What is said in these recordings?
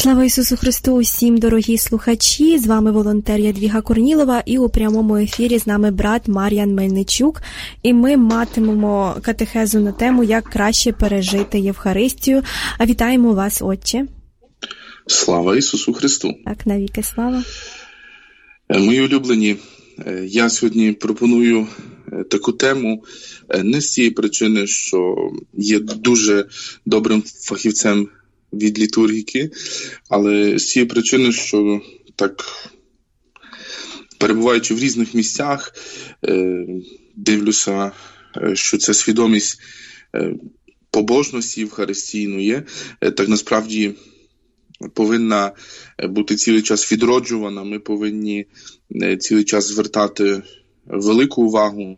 Слава Ісусу Христу усім, дорогі слухачі! З вами волонтер Ядвіга Корнілова і у прямому ефірі з нами брат Мар'ян Мельничук. І ми матимемо катехезу на тему «Як краще пережити Євхаристію». А вітаємо вас, Отче! Слава Ісусу Христу! Так, навіки слава! Мої улюблені, я сьогодні пропоную таку тему не з цієї причини, що є дуже добрим фахівцем від літургіки, але з цієї причини, що так, перебуваючи в різних місцях, дивлюся, що це свідомість побожності євхаристійної, так насправді повинна бути цілий час відроджувана, ми повинні цілий час звертати велику увагу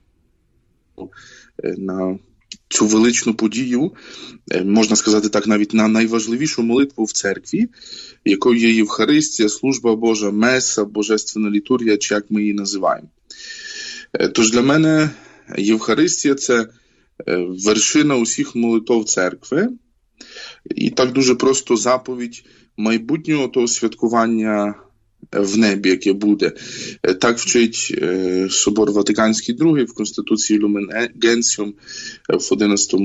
на цю величну подію, можна сказати так, навіть на найважливішу молитву в церкві, якою є Євхаристія, служба Божа, меса, божественна літургія, чи як ми її називаємо. Тож для мене Євхаристія – це вершина усіх молитов церкви, і так дуже просто заповідь майбутнього того святкування в небі, яке буде. Так вчить Собор Ватиканський II в Конституції Lumen Gentium в 11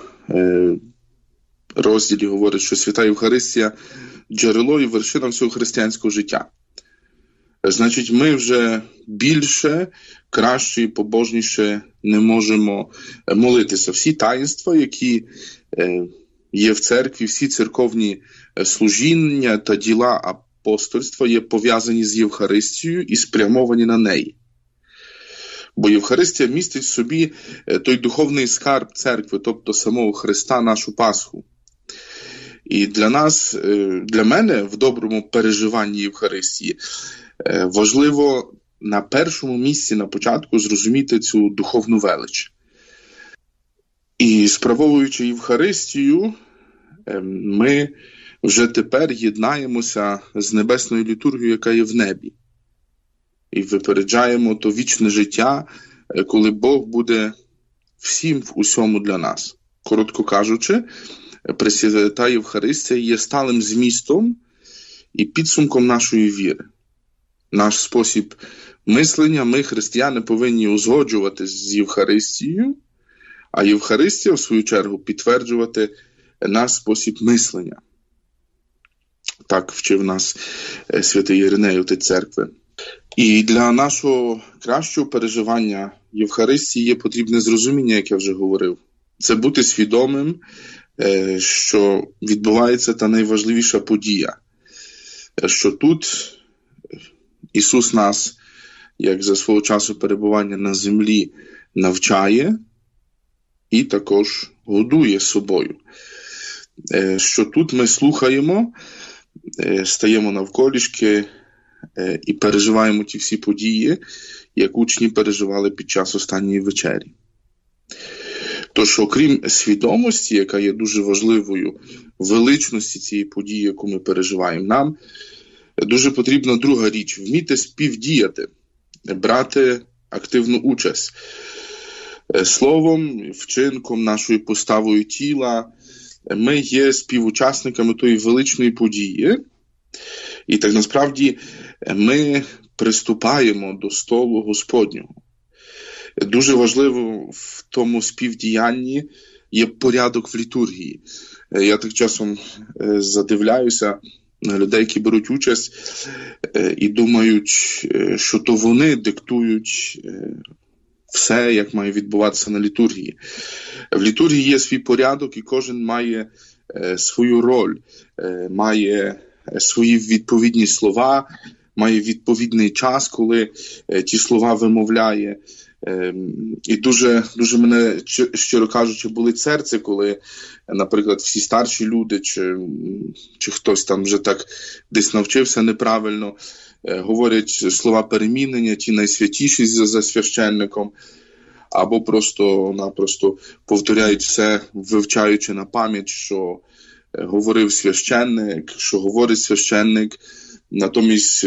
розділі говорить, що Свята Євхаристія – джерело і вершина всього християнського життя. Значить, ми вже більше, краще і побожніше не можемо молитися. Всі таїнства, які є в церкві, всі церковні служіння та діла апостольства є пов'язані з Євхаристією і спрямовані на неї. Бо Євхаристія містить в собі той духовний скарб церкви, тобто самого Христа, нашу Пасху. І для нас, для мене в доброму переживанні Євхаристії важливо на першому місці, на початку, зрозуміти цю духовну велич. І справовуючи Євхаристію, ми вже тепер єднаємося з небесною літургією, яка є в небі. І випереджаємо то вічне життя, коли Бог буде всім в усьому для нас. Коротко кажучи, Пресвята Євхаристія є сталим змістом і підсумком нашої віри. Наш спосіб мислення ми, християни, повинні узгоджувати з Євхаристією, а Євхаристія, в свою чергу, підтверджувати наш спосіб мислення. Так вчив нас святий Іриней, отець церкви. І для нашого кращого переживання Євхаристії є потрібне зрозуміння, як я вже говорив. Це бути свідомим, що відбувається та найважливіша подія. Що тут Ісус нас, як за свого часу перебування на землі, навчає і також годує собою. Що тут ми слухаємо, стаємо навколішки і переживаємо ті всі події, як учні переживали під час останньої вечері. Тож, окрім свідомості, яка є дуже важливою, величності цієї події, яку ми переживаємо, нам дуже потрібна друга річ – вміти співдіяти, брати активну участь. Словом, вчинком, нашою поставою тіла ми є співучасниками тої величної події. І так насправді ми приступаємо до столу Господнього. Дуже важливо в тому співдіянні є порядок в літургії. Я так часом задивляюся на людей, які беруть участь і думають, що то вони диктують все, як має відбуватися на літургії. В літургії є свій порядок, і кожен має свою роль, має свої відповідні слова, має відповідний час, коли ті слова вимовляє. І дуже мене, щиро кажучи, болить серце, коли, наприклад, всі старші люди, чи хтось там вже так десь навчився неправильно, говорять слова перемінення, ті найсвятіші за священником, або просто-напросто повторяють все, вивчаючи на пам'ять, що говорив священник, що говорить священник, натомість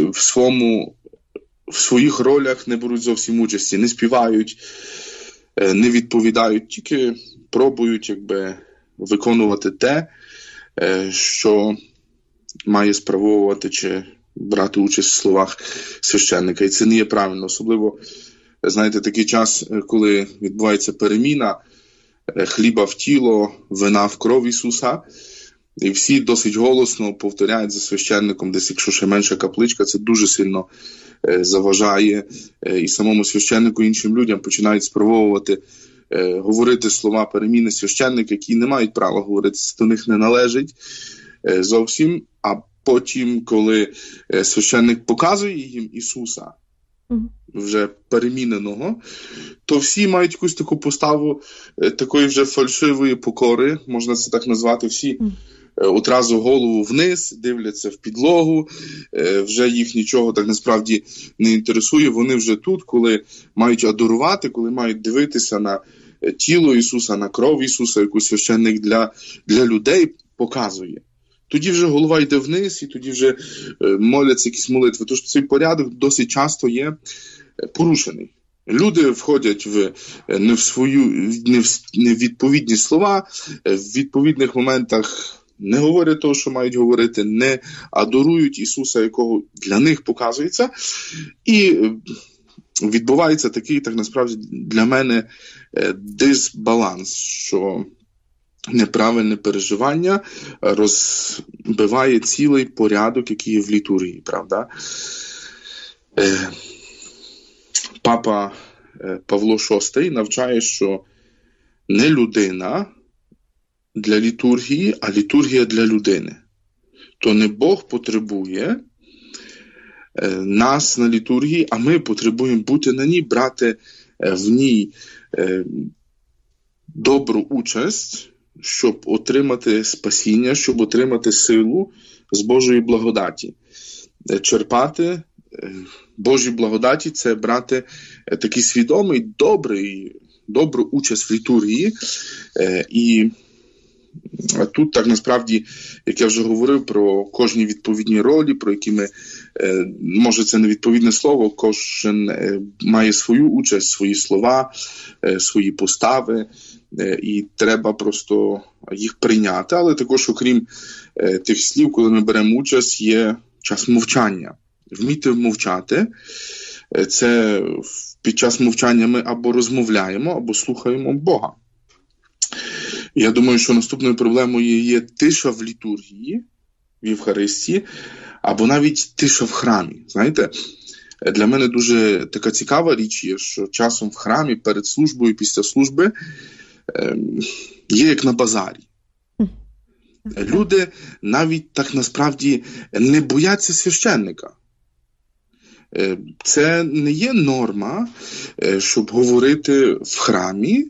в своїх ролях не беруть зовсім участі, не співають, не відповідають, тільки пробують виконувати те, що має справовувати чи брати участь в словах священника. І це не є правильно. Особливо, знаєте, такий час, коли відбувається переміна хліба в тіло, вина в кров Ісуса. І всі досить голосно повторяють за священником, десь якщо ще менша капличка, це дуже сильно заважає і самому священнику, і іншим людям починають справовувати, говорити слова переміни священника, які не мають права говорити, це до них не належить зовсім. А потім, коли священник показує їм Ісуса, вже переміненого, то всі мають якусь таку поставу такої вже фальшивої покори, можна це так назвати, всі одразу голову вниз, дивляться в підлогу, вже їх нічого так насправді не інтересує, вони вже тут, коли мають адорувати, коли мають дивитися на тіло Ісуса, на кров Ісуса, яку священник для людей показує. Тоді вже голова йде вниз, і тоді вже моляться якісь молитви. Тож цей порядок досить часто є порушений. Люди входять не в відповідні слова, в відповідних моментах не говорять того, що мають говорити, не адорують Ісуса, якого для них показується. І відбувається такий, так насправді, для мене дисбаланс, що неправильне переживання розбиває цілий порядок, який є в літургії, правда? Папа Павло VI навчає, що не людина для літургії, а літургія для людини. То не Бог потребує нас на літургії, а ми потребуємо бути на ній, брати в ній добру участь, щоб отримати спасіння, щоб отримати силу з Божої благодаті. Черпати Божій благодаті – це брати такий свідомий, добру участь в літургії. І тут так насправді, як я вже говорив, про кожні відповідні ролі, про які ми, може це не відповідне слово, кожен має свою участь, свої слова, свої постави, і треба просто їх прийняти. Але також, окрім тих слів, коли ми беремо участь, є час мовчання. Вміти мовчати – це під час мовчання ми або розмовляємо, або слухаємо Бога. Я думаю, що наступною проблемою є тиша в літургії, в Євхаристії, або навіть тиша в храмі. Знаєте, для мене дуже така цікава річ є, що часом в храмі, перед службою, після служби, є як на базарі. Люди навіть так насправді не бояться священника. Це не є норма, щоб говорити в храмі,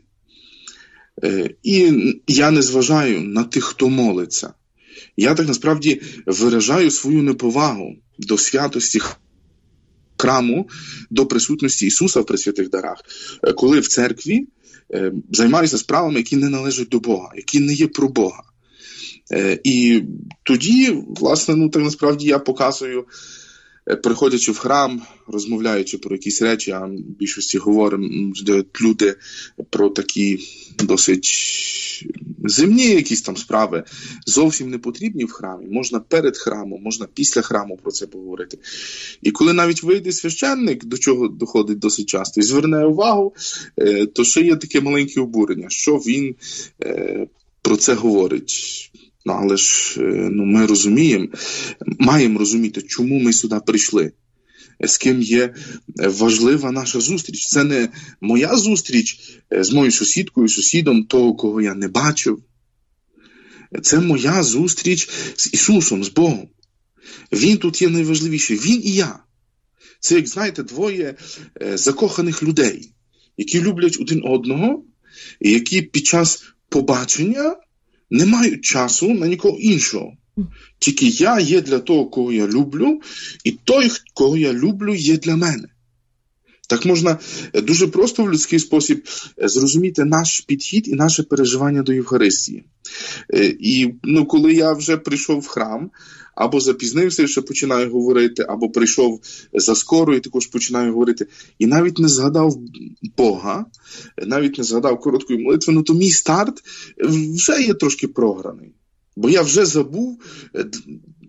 і я не зважаю на тих, хто молиться. Я так насправді виражаю свою неповагу до святості храму, до присутності Ісуса в пресвятих дарах, коли в церкві займаюся справами, які не належать до Бога, які не є про Бога. І тоді, власне, так насправді я показую, приходячи в храм, розмовляючи про якісь речі, а в більшості говоримо люди про такі досить земні якісь там справи, зовсім не потрібні в храмі. Можна перед храмом, можна після храму про це поговорити. І коли навіть вийде священник, до чого доходить досить часто, і зверне увагу, то ще є таке маленьке обурення, що він про це говорить. Але ж ми розуміємо, маємо розуміти, чому ми сюди прийшли, з ким є важлива наша зустріч. Це не моя зустріч з моєю сусідкою, сусідом, того, кого я не бачив. Це моя зустріч з Ісусом, з Богом. Він тут є найважливіший, Він і я. Це, як знаєте, двоє закоханих людей, які люблять один одного, і які під час побачення не мають часу на нікого іншого. Тільки я є для того, кого я люблю, і той, кого я люблю, є для мене. Так можна дуже просто в людський спосіб зрозуміти наш підхід і наше переживання до Євхаристії. І коли я вже прийшов в храм, або запізнився і ще починаю говорити, або прийшов заскоро і також починаю говорити, і навіть не згадав Бога, навіть не згадав короткої молитви, то мій старт вже є трошки програний. Бо я вже забув,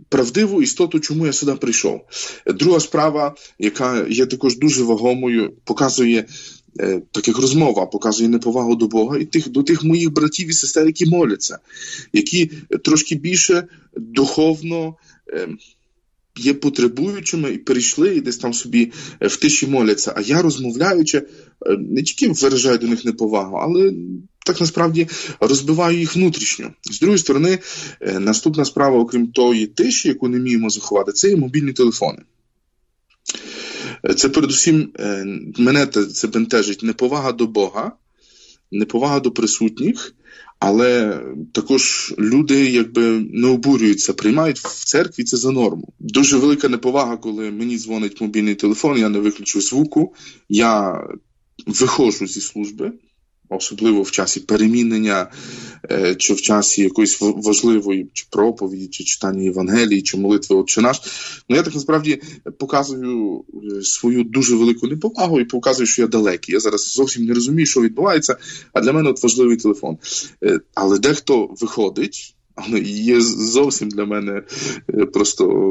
правдиву істоту, чому я сюди прийшов. Друга справа, яка є також дуже вагомою, показує, так як розмова, показує неповагу до Бога і до тих моїх братів і сестер, які моляться, які трошки більше духовно є потребуючими і перейшли, і десь там собі в тиші моляться. А я, розмовляючи, не тільки виражаю до них неповагу, але так насправді розбиваю їх внутрішньо. З другої сторони, наступна справа, окрім тої тиші, яку не вміємо заховати, це є мобільні телефони. Це передусім мене це бентежить неповага до Бога, неповага до присутніх, але також люди якби не обурюються, приймають в церкві це за норму. Дуже велика неповага, коли мені дзвонить мобільний телефон, я не виключу звуку, я виходжу зі служби, особливо в часі перемінення, чи в часі якоїсь важливої чи проповіді, чи читання Євангелії, чи молитви «Отче наш». Я так насправді показую свою дуже велику неповагу і показую, що я далекий. Я зараз зовсім не розумію, що відбувається, а для мене важливий телефон. Але дехто виходить, але є зовсім для мене просто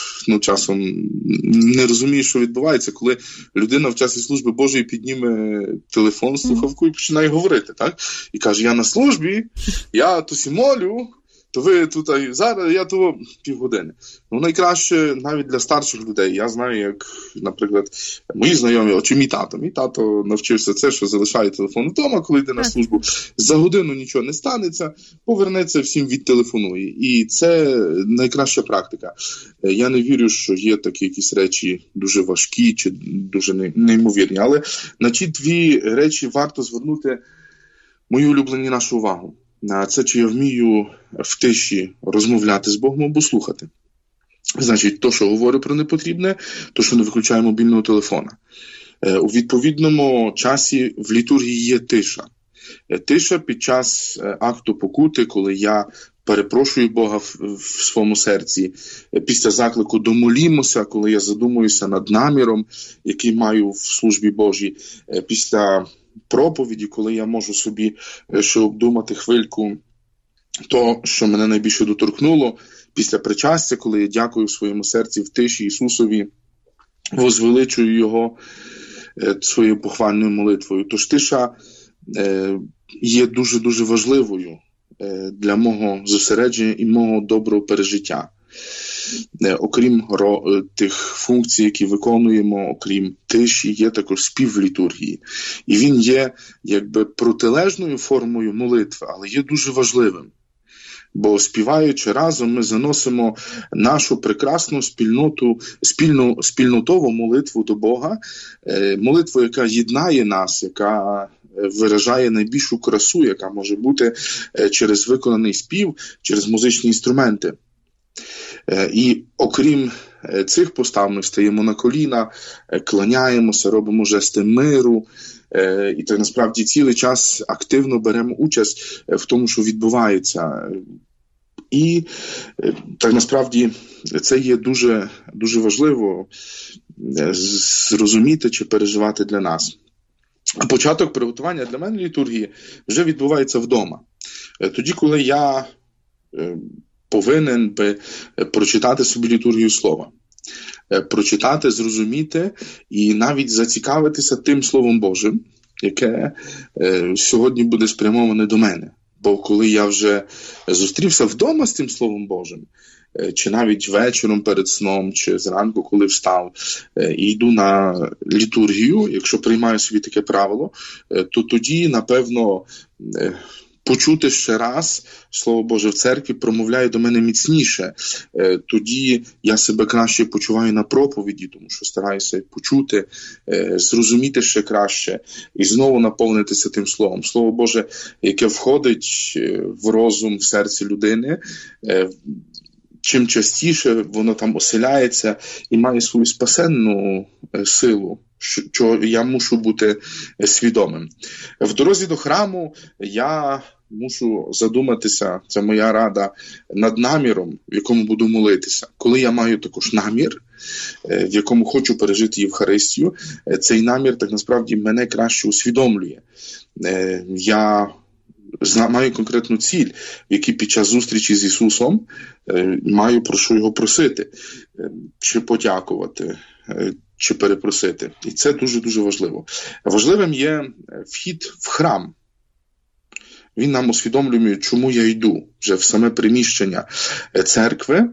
часом не розумію, що відбувається, коли людина в часі служби Божої підніме телефон, слухавку і починає говорити, так? І каже, я на службі, я тусі молю, то ви тут зараз, я того півгодини. Найкраще навіть для старших людей. Я знаю, як, наприклад, мої знайомі, чи мій тато. Мій тато навчився це, що залишає телефон вдома, коли йде на службу. За годину нічого не станеться, повернеться, всім відтелефонує. І це найкраща практика. Я не вірю, що є такі якісь речі дуже важкі чи дуже неймовірні. Але на ті дві речі варто звернути мою улюблені нашу увагу. На це, чи я вмію в тиші розмовляти з Богом або слухати. Значить, то, що говорю про непотрібне, то, що не виключаю мобільного телефона. У відповідному часі в літургії є тиша. Тиша під час акту покути, коли я перепрошую Бога в своєму серці, після заклику домолімося, коли я задумуюся над наміром, який маю в службі Божій, після проповіді, коли я можу собі ще обдумати хвильку то, що мене найбільше доторкнуло, після причастя, коли я дякую в своєму серці в тиші Ісусові, возвеличую Його своєю похвальною молитвою. Тож тиша є дуже-дуже важливою для мого зосередження і мого доброго пережиття. Окрім тих функцій, які виконуємо, окрім тиші, є також спів в літургії. І він є якби протилежною формою молитви, але є дуже важливим. Бо співаючи разом, ми заносимо нашу прекрасну спільнотову молитву до Бога, молитву, яка єднає нас, яка виражає найбільшу красу, яка може бути через виконаний спів, через музичні інструменти. І окрім цих постав ми стаємо на коліна, кланяємося, робимо жести миру, і так насправді цілий час активно беремо участь в тому, що відбувається. І так насправді це є дуже, дуже важливо зрозуміти чи переживати для нас. А початок приготування для мене літургії вже відбувається вдома. Тоді, коли я повинен би прочитати собі літургію слова. Прочитати, зрозуміти і навіть зацікавитися тим Словом Божим, яке сьогодні буде спрямоване до мене. Бо коли я вже зустрівся вдома з тим Словом Божим, чи навіть вечором перед сном, чи зранку, коли встав, і йду на літургію, якщо приймаю собі таке правило, то тоді, напевно, почути ще раз Слово Боже в церкві промовляє до мене міцніше. Тоді я себе краще почуваю на проповіді, тому що стараюся почути, зрозуміти ще краще і знову наповнитися тим Словом. Слово Боже, яке входить в розум, в серце людини, чим частіше воно там оселяється і має свою спасенну силу, що я мушу бути свідомим. В дорозі до храму я мушу задуматися, це моя рада, над наміром, в якому буду молитися. Коли я маю також намір, в якому хочу пережити Євхаристію, цей намір так насправді мене краще усвідомлює. Я маю конкретну ціль, в якій під час зустрічі з Ісусом маю про що його просити, чи подякувати, чи перепросити. І це дуже-дуже важливо. Важливим є вхід в храм. Він нам усвідомлює, чому я йду вже в саме приміщення церкви,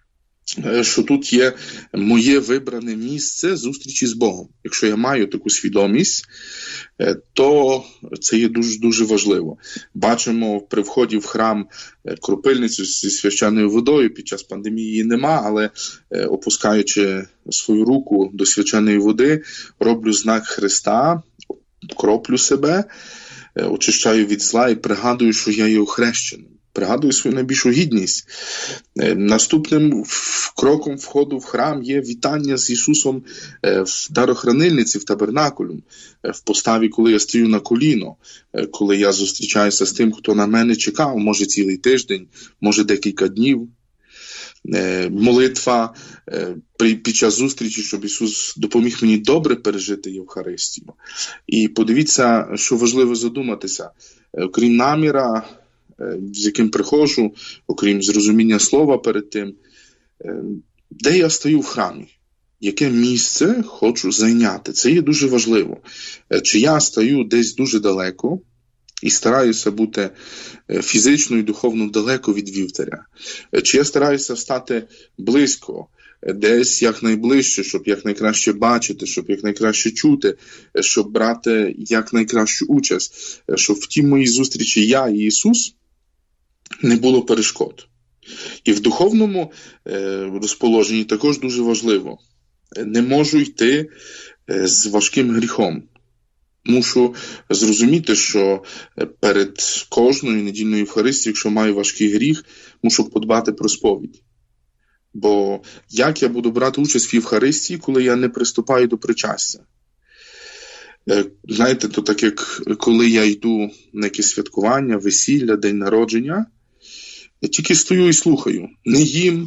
що тут є моє вибране місце зустрічі з Богом. Якщо я маю таку свідомість, то це є дуже-дуже важливо. Бачимо при вході в храм кропильницю зі свяченою водою, під час пандемії її нема, але опускаючи свою руку до свяченої води, роблю знак Христа, кроплю себе, очищаю від зла і пригадую, що я є охрещеним. Пригадую свою найбільшу гідність. Наступним кроком входу в храм є вітання з Ісусом в дарохранильниці, в табернакулю, в поставі, коли я стою на коліно, коли я зустрічаюся з тим, хто на мене чекав, може цілий тиждень, може декілька днів. Молитва під час зустрічі, щоб Ісус допоміг мені добре пережити Євхаристію. І подивіться, що важливо задуматися. Окрім наміра, з яким приходжу, окрім зрозуміння слова перед тим, де я стою в храмі, яке місце хочу зайняти. Це є дуже важливо. Чи я стою десь дуже далеко і стараюся бути фізично і духовно далеко від вівтаря, чи я стараюся стати близько, десь якнайближче, щоб якнайкраще бачити, щоб якнайкраще чути, щоб брати якнайкращу участь, щоб в тій моїй зустрічі я і Ісус не було перешкод. І в духовному розположенні також дуже важливо. Не можу йти з важким гріхом. Мушу зрозуміти, що перед кожною недільною Євхаристією, якщо маю важкий гріх, мушу подбати про сповідь. Бо як я буду брати участь в Євхаристії, коли я не приступаю до причастя? Знаєте, то так як коли я йду на якесь святкування, весілля, день народження, я тільки стою і слухаю. Не їм,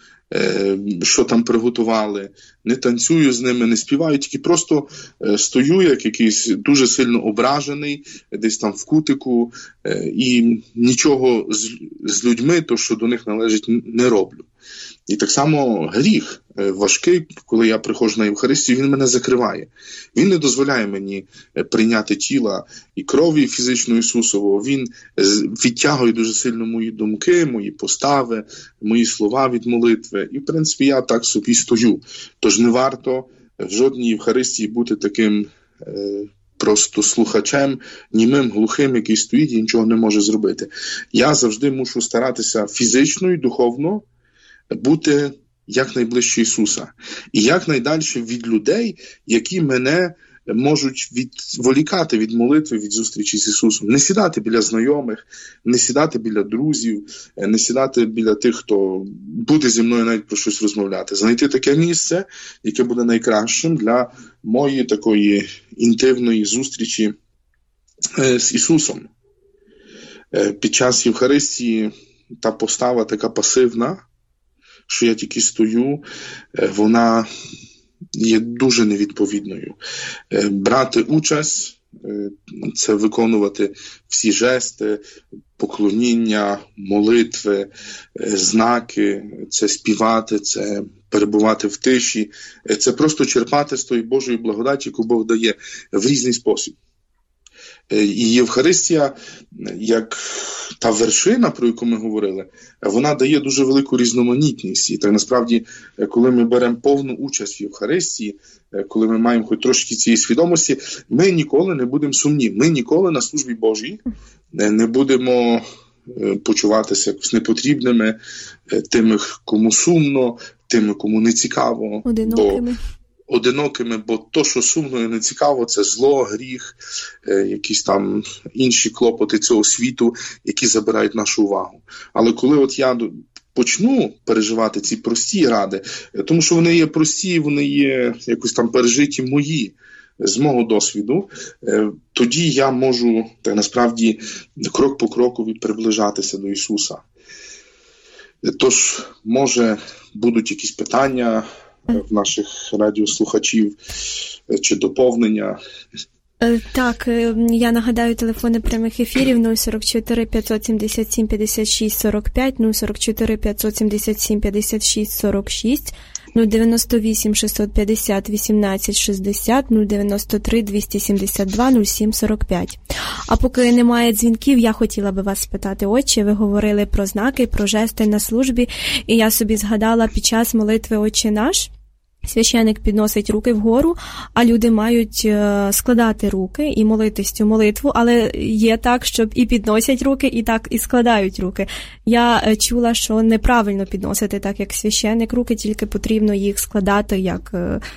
що там приготували, не танцюю з ними, не співаю, тільки просто стою, як якийсь дуже сильно ображений, десь там в кутику, і нічого з людьми, то, що до них належить, не роблю. І так само гріх важкий, коли я приходжу на Євхаристію, він мене закриває. Він не дозволяє мені прийняти тіла і крові фізичного Ісусового. Він відтягує дуже сильно мої думки, мої постави, мої слова від молитви. І, в принципі, я так собі стою. Тож не варто в жодній Євхаристії бути таким просто слухачем, німим, глухим, який стоїть і нічого не може зробити. Я завжди мушу старатися фізично і духовно бути якнайближче Ісуса. І якнайдальше від людей, які мене можуть відволікати від молитви, від зустрічі з Ісусом. Не сідати біля знайомих, не сідати біля друзів, не сідати біля тих, хто буде зі мною навіть про щось розмовляти. Знайти таке місце, яке буде найкращим для моєї такої інтимної зустрічі з Ісусом. Під час Євхаристії та постава така пасивна, що я тільки стою, вона є дуже невідповідною. Брати участь – це виконувати всі жести, поклоніння, молитви, знаки, це співати, це перебувати в тиші, це просто черпати з тої Божої благодаті, яку Бог дає в різний спосіб. І Євхаристія, як та вершина, про яку ми говорили, вона дає дуже велику різноманітність. І так насправді, коли ми беремо повну участь в Євхаристії, коли ми маємо хоч трошки цієї свідомості, ми ніколи не будемо сумні. Ми ніколи на службі Божій не будемо почуватися якось непотрібними, тими, кому сумно, тими, кому не цікаво. Одинокими, бо то, що сумно і не цікаво, це зло, гріх, якісь там інші клопоти цього світу, які забирають нашу увагу. Але коли от я почну переживати ці прості ради, тому що вони є прості, вони є якось там пережиті мої, з мого досвіду, тоді я можу, так насправді, крок по крокові приближатися до Ісуса. Тож, може, будуть якісь питання в наших радіослухачів чи доповнення. Так, я нагадаю, телефони прямих ефірів 044 577 56 45, 044 577 56 46, 098 650 18 60, 093 272 07 45. А поки немає дзвінків, я хотіла би вас спитати, отче, ви говорили про знаки, про жести на службі, і я собі згадала під час молитви «Отче наш», священик підносить руки вгору, а люди мають складати руки і молитись цю молитву, але є так, щоб і підносять руки, і так і складають руки. Я чула, що неправильно підносити так, як священик руки, тільки потрібно їх складати як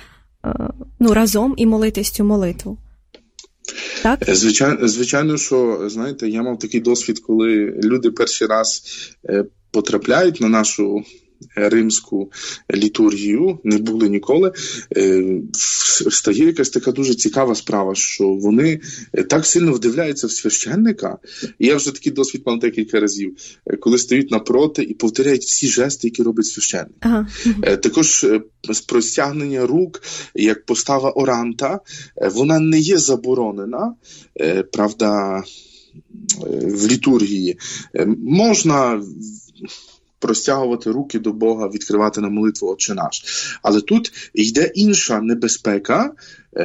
разом і молитись цю молитву. Так? Звичайно, що, знаєте, я мав такий досвід, коли люди перший раз потрапляють на нашу римську літургію, не були ніколи, стає якась така дуже цікава справа, що вони так сильно вдивляються в священника. І я вже такий досвід мав декілька разів, коли стають напроти і повторяють всі жести, які робить священник. Ага. Також простягнення рук, як постава оранта, вона не є заборонена, правда, в літургії. Можна простягувати руки до Бога, відкривати на молитву «Отче наш». Але тут йде інша небезпека,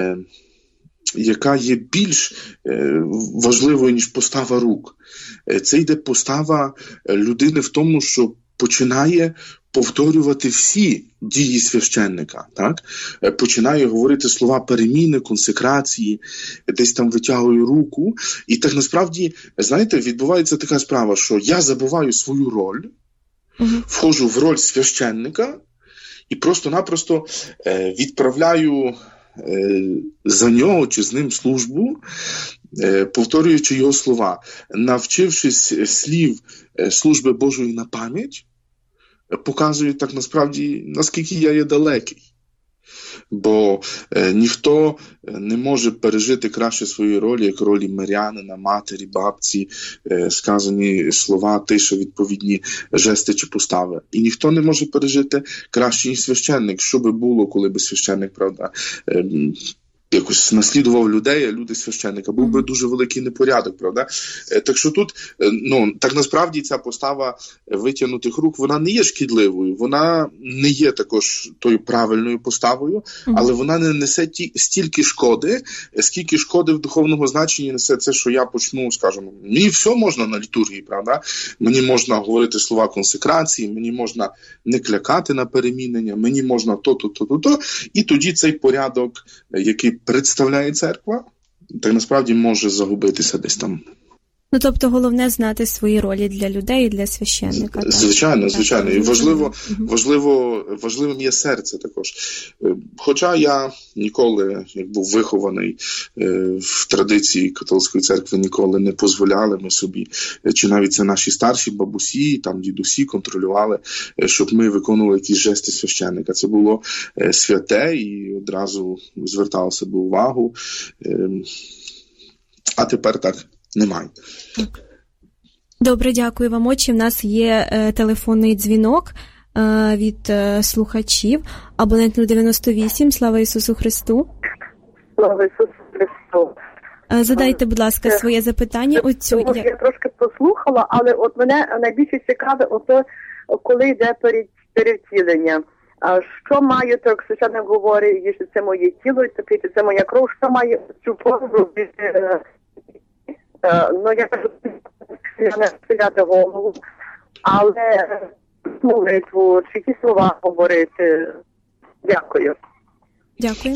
яка є більш важливою, ніж постава рук. Це йде постава людини в тому, що починає повторювати всі дії священника, так? Починає говорити слова переміни, консекрації, десь там витягує руку. І так насправді, знаєте, відбувається така справа, що я забуваю свою роль, входжу в роль священника і просто-напросто відправляю за нього чи з ним службу, повторюючи його слова. Навчившись слів служби Божої на пам'ять, показую так насправді, наскільки я є далекий. Бо ніхто не може пережити краще свої ролі, як ролі мирянина, матері, бабці, сказані слова, тиша, відповідні жести чи постави. І ніхто не може пережити краще, ніж священник. Що би було, коли би священник, правда, якось наслідував людей, а люди священника. Був би дуже великий непорядок, правда? Так що тут, так насправді ця постава витягнутих рук, вона не є шкідливою, вона не є також тою правильною поставою, але вона не несе стільки шкоди, скільки шкоди в духовному значенні несе це, що я почну, скажімо, мені все можна на літургії, правда? Мені можна говорити слова консекрації, мені можна не клякати на перемінення, мені можна то, і тоді цей порядок, який представляє церква, так насправді може загубитися десь там. Тобто головне знати свої ролі для людей і для священника. Так? Звичайно. І важливим є серце також. Хоча я ніколи, як був вихований в традиції католицької церкви, ніколи не дозволяли ми собі, чи навіть це наші старші бабусі, там дідусі контролювали, щоб ми виконували якісь жести священника. Це було святе і одразу звертало себе увагу. А тепер так немає. Добре, дякую вам, отче. В нас є телефонний дзвінок від слухачів. Абонент 098. Слава Ісусу Христу. Слава Ісусу Христу. Задайте, будь ласка, своє запитання. Я трошки послухала, але от мене найбільше цікаве, коли йде перевтілення. Що має, то як священник говорить, якщо це моє тіло, це моя кров, що має цю форму я кажу, не стріляти голову, але молитву, чи які слова говорити. Дякую. Дякую.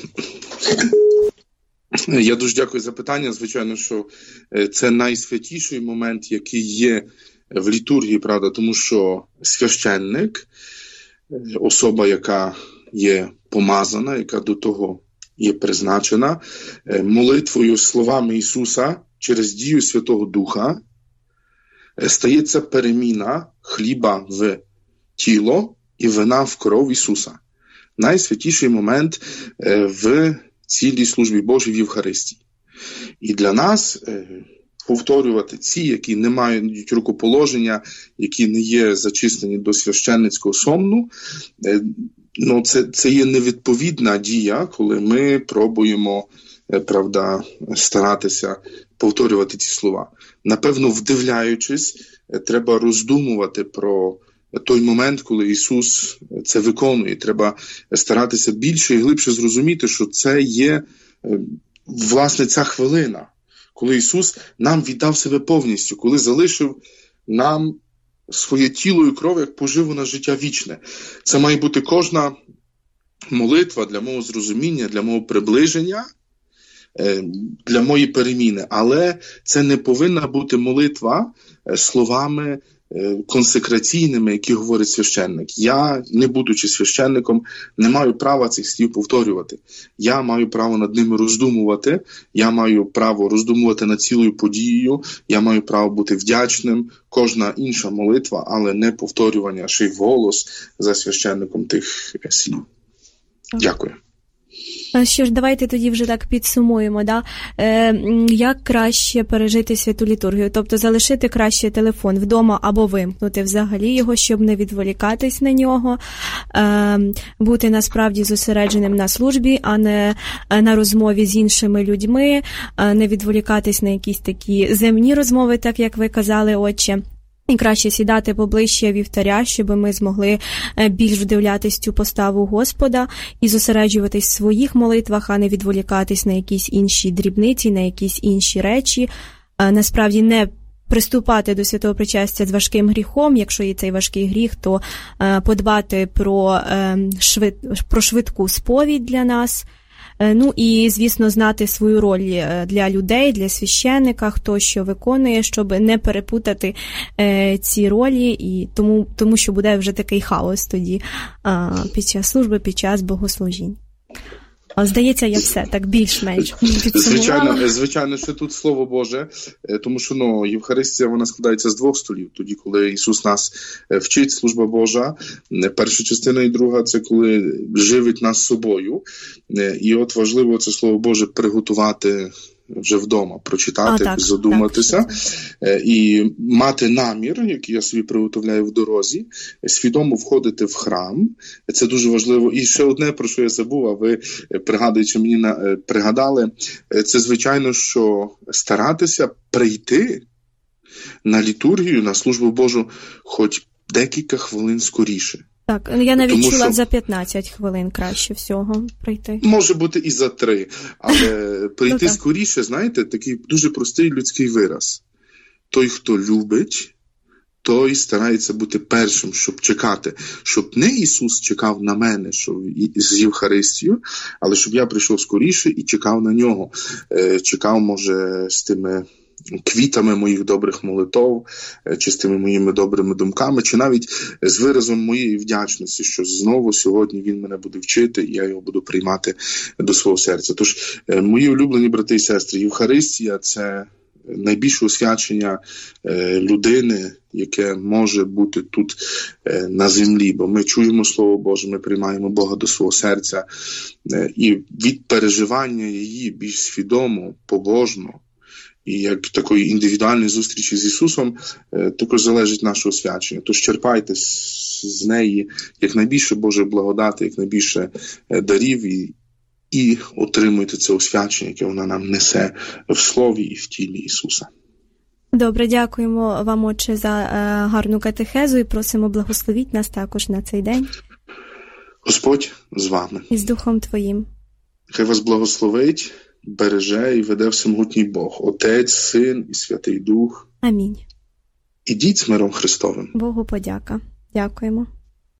Я дуже дякую за питання. Звичайно, що це найсвятіший момент, який є в літургії, правда, тому що священник, особа, яка є помазана, яка до того є призначена, молитвою, словами Ісуса, через дію Святого Духа, стається переміна хліба в тіло і вина в кров Ісуса. Найсвятіший момент в цілій службі Божій в Євхаристії. І для нас повторювати ці, які не мають рукоположення, які не є зачислені до священницького сомну, це є невідповідна дія, коли ми пробуємо, правда, старатися повторювати ці слова. Напевно, вдивляючись, треба роздумувати про той момент, коли Ісус це виконує. Треба старатися більше і глибше зрозуміти, що це є, власне, ця хвилина, коли Ісус нам віддав себе повністю, коли залишив нам своє тіло і кров як поживу на життя вічне. Це має бути кожна молитва для мого зрозуміння, для мого приближення, для моєї переміни. Але це не повинна бути молитва словами консекраційними, які говорить священник. Я, не будучи священником, не маю права цих слів повторювати. Я маю право над ними роздумувати, я маю право роздумувати над цілою подією, я маю право бути вдячним. Кожна інша молитва, але не повторювання ще й вголос за священником тих слів. Дякую. Що ж, давайте тоді вже так підсумуємо, да? Як краще пережити святу літургію? Тобто залишити краще телефон вдома або вимкнути взагалі його, щоб не відволікатись на нього, бути насправді зосередженим на службі, а не на розмові з іншими людьми, не відволікатись на якісь такі земні розмови, так як ви казали, отче. І краще сідати поближче вівтаря, щоб ми змогли більш вдивлятись цю поставу Господа і зосереджуватись в своїх молитвах, а не відволікатись на якісь інші дрібниці, на якісь інші речі. Насправді не приступати до святого причастя з важким гріхом. Якщо є цей важкий гріх, то подбати про швидку сповідь для нас. Ну і, звісно, знати свою роль для людей, для священника, хто що виконує, щоб не перепутати ці ролі, і тому що буде вже такий хаос тоді під час служби, під час богослужінь. Здається, я все так більш-менш підсумувала. Звичайно, що тут Слово Боже, тому що Євхаристія, вона складається з двох столів. Тоді, коли Ісус нас вчить, служба Божа, перша частина і друга – це коли живить нас собою. І от важливо це Слово Боже приготувати вже вдома, прочитати, задуматися і мати намір, який я собі приготовляю в дорозі, свідомо входити в храм. Це дуже важливо. І ще одне, про що я забув, а ви пригадуючи мені пригадали, це звичайно, що старатися прийти на літургію, на службу Божу хоч декілька хвилин скоріше. Так, я навіть чула за 15 хвилин краще всього прийти. Може бути і за 3, але прийти скоріше, знаєте, такий дуже простий людський вираз. Той, хто любить, той старається бути першим, щоб чекати. Щоб не Ісус чекав на мене з Євхаристією, але щоб я прийшов скоріше і чекав на Нього. Чекав, може, з тими квітами моїх добрих молитов, чи з тими моїми добрими думками, чи навіть з виразом моєї вдячності, що знову сьогодні він мене буде вчити, і я його буду приймати до свого серця. Тож, мої улюблені брати і сестри, Євхаристія – це найбільше освячення людини, яке може бути тут на землі, бо ми чуємо Слово Боже, ми приймаємо Бога до свого серця, і від переживання її більш свідомо, побожно, і як такої індивідуальної зустрічі з Ісусом також залежить наше освячення. Тож черпайте з неї якнайбільше Божої благодати, якнайбільше дарів і отримуйте це освячення, яке вона нам несе в Слові і в тілі Ісуса. Добре, дякуємо вам, отче, за гарну катехезу і просимо благословіть нас також на цей день. Господь з вами. І з Духом Твоїм. Хай вас благословить, береже і веде всемогутній Бог, Отець, Син і Святий Дух. Амінь. Ідіть з миром Христовим. Богу подяка. Дякуємо.